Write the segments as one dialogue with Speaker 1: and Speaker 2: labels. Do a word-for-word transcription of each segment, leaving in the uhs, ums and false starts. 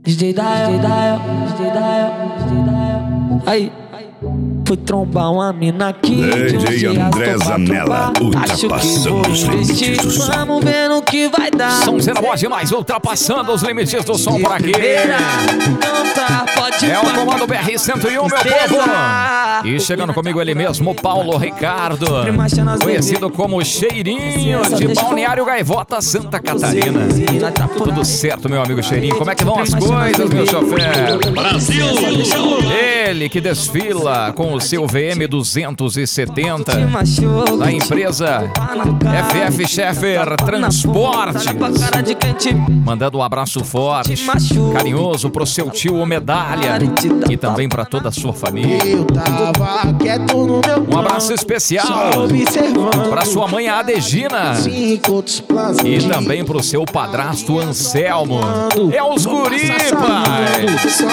Speaker 1: D J Dael, D J Dael, D J Dael, D J Dael. Aí, fui trombar uma mina aqui.
Speaker 2: D J André Zanella, ultrapassando os limites do som.
Speaker 1: Vamos ver no que vai dar.
Speaker 3: Som sendo boa demais, ultrapassando os limites do som por aqui.
Speaker 1: Não tá, pode
Speaker 3: É o comando B R cento e um, meu povo. E chegando comigo ele mesmo, Paulo Ricardo, conhecido como Cheirinho, de Balneário Gaivota, Santa Catarina. Tudo certo, meu amigo Cheirinho? Como é que vão as coisas, meu chofer?
Speaker 2: Brasil!
Speaker 3: Ele que desfila com o seu V M duzentos e setenta da empresa F F Sheffer Transportes, mandando um abraço forte, carinhoso pro seu tio Medalha e também para toda a sua família. Um abraço especial para sua mãe Adegina e também pro seu padrasto Anselmo. É os guri, pai!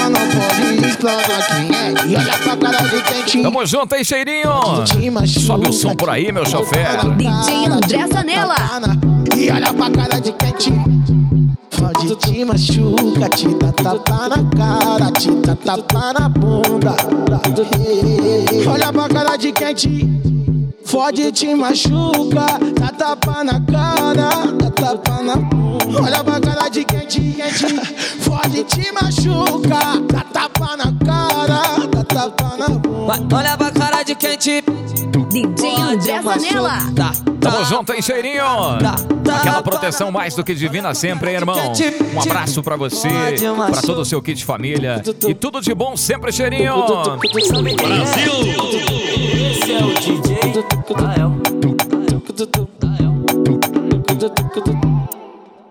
Speaker 3: Tamo junto, hein, Cheirinho? Sobe o som por aí, meu chofer.
Speaker 4: D J André Zanella.
Speaker 5: E olha pra cara de quente. Fode, te machuca, te dá tapa na cara, te dá tapa na bunda. Olha pra cara de quente. Fode, te machuca, dá tapa na cara, dá tapa na bunda. Olha pra cara de quente, quente. Fode, te machuca, dá tapa na cara, dá tapa na bunda.
Speaker 1: Olha pra cara de quente.
Speaker 4: D J André Zanella.
Speaker 3: Tamo junto, hein, Cheirinho? Aquela proteção mais do que divina sempre, hein, irmão? Um abraço pra você, pra todo o seu kit família. E tudo de bom sempre, Cheirinho.
Speaker 2: Brasil!
Speaker 1: Esse é o D J Dael.